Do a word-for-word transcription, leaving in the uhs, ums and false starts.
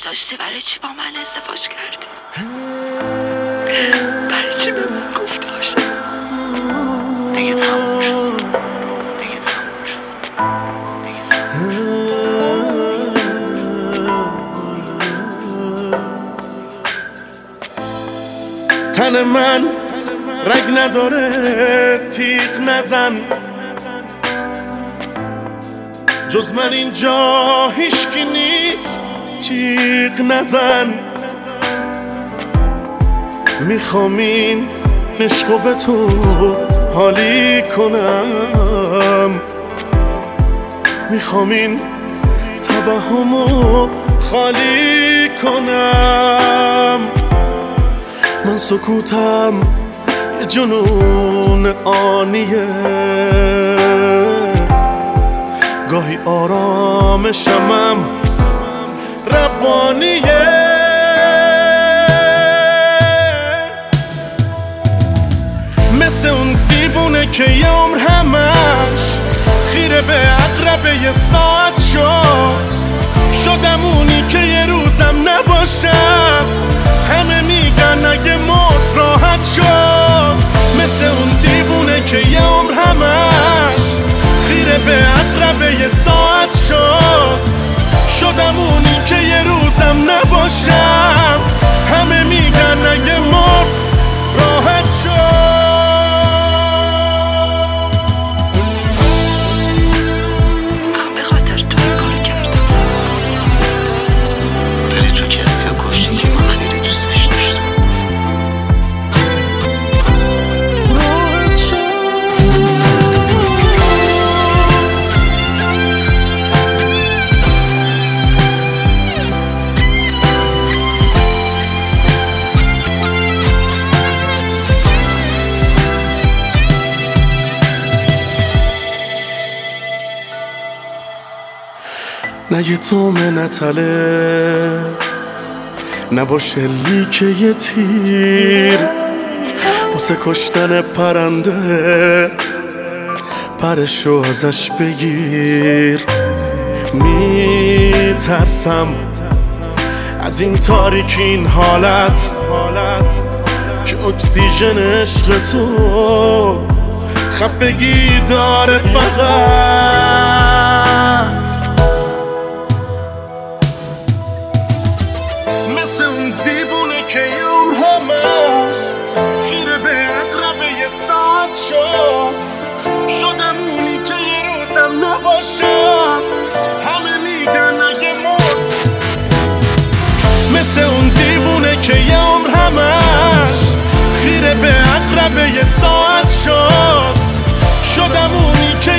دوست داشتی برای چی با من ازدواج کردی؟ برای چی به من گفتی عاشقم؟ دیگه تموم شد، دیگه تموم شد، دیگه تموم شد. تن من رگ نداره، تیغ نزن، جز من اینجا هیچکی نیست، جیغ نزن. میخوام این عشقو به تو حالی کنم، میخوام این توهمو خالی کنم. من سکوتم یه جنون آنیه، گاهی آرامشمم روانیه. مثل اون دیوونه که یه عمر همش خیره به عقربه یه ساعت شد. شدم اونی که یه روزم نباشم، همه میگن اگه مرد راحت شد. مثل اون دیوونه که یه عمر همش خیره به عقربه یه ساعت شد. شدم اونی که یه روزم نباشم، همه میگن اگه مرد راحت شد. من به خاطر تو این کار کردم، ولی تو کسی رو کشتی که من خیلی دوستش داشتم. نه یه تومه نتله، نباشه لیک یه تیر، واسه کشتن پرنده پرشو ازش بگیر. میترسم از این تاریکی، این حالت که اکسیژن عشق تو خفگی داره فقط. که یوم همش خیره به عقربه یه ساعت شد. شدم اونی که یه روزم نباشم، همه میگن اگه مرد. مثل اون دیوونه که یه عمر همش خیره به عقربه یه ساعت شد. شدم اونی که